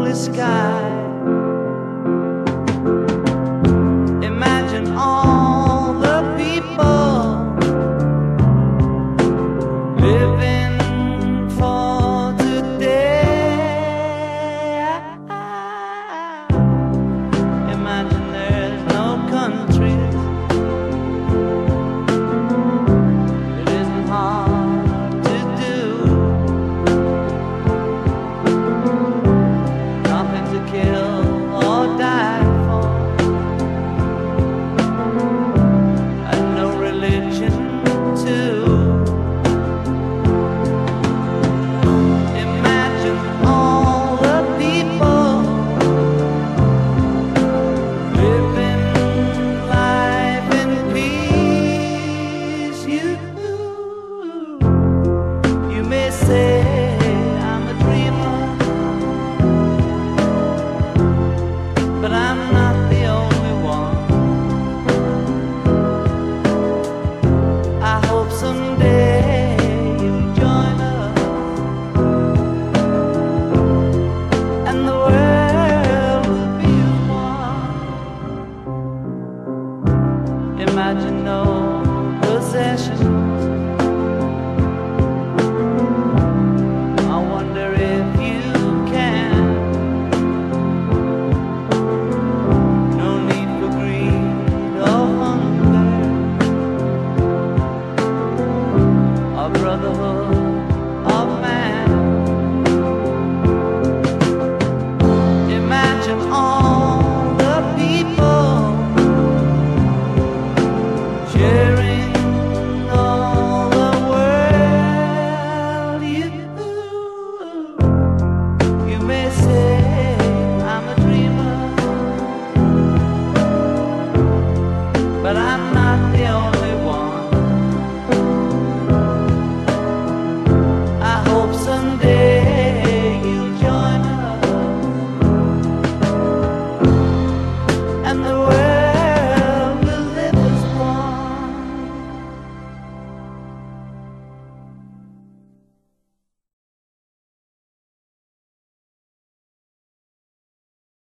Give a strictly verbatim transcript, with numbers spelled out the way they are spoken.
holy sky. Imagine all the people living for today. Imagine there's no countries. It isn't hard to do. Nothing to kill or die for, and no religion too. Imagine all the people living life in peace. You, you may say I'm a dreamer, but I'm not the only one. I hope someday you'll join us, and the world will be as one. Imagine no possessions. I wonder if you can. No need for greed or hunger, or brotherhood